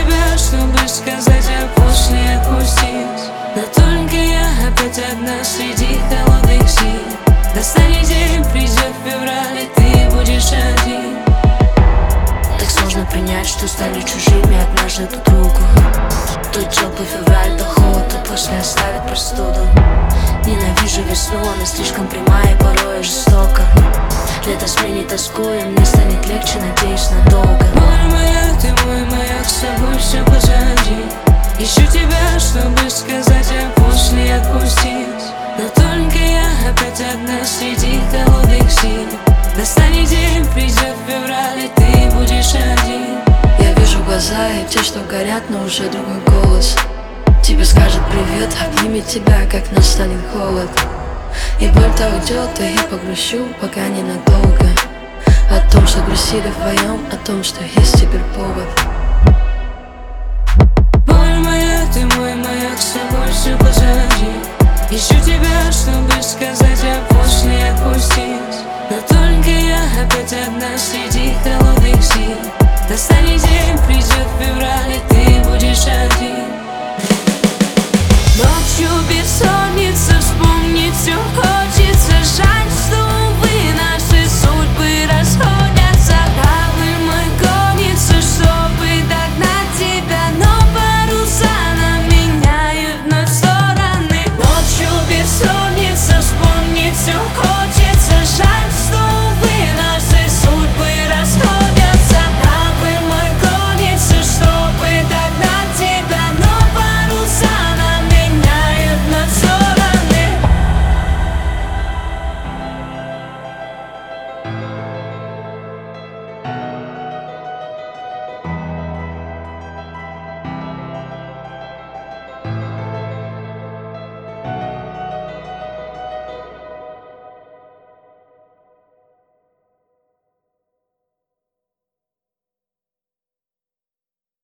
тебя, чтобы сказать, а после отпустить. Но только я опять одна среди холодных зим. Настанет день, придет февраль, и ты будешь один. Так сложно принять, что стали чужими однажды друг другу. То теплый февраль, то холод, то после оставит простуду. Ненавижу весну, она слишком прямая и порой жестока. Лето сменит тоску, и мне станет легче, надеюсь, надолго. Боль моя, ты мой маяк, с собой все позади. Ищу тебя, чтобы сказать, а после отпустить. Но только я опять одна среди холодных зим. Настанет день, придет февраль, и ты будешь один. Я вижу глаза и те, что горят, но уже другой голос. Тебе скажет привет, обнимет тебя, как настанет холод. И боль-то уйдет, и я погрущу, пока ненадолго. О том, что грустили вдвоем, о том, что есть теперь повод.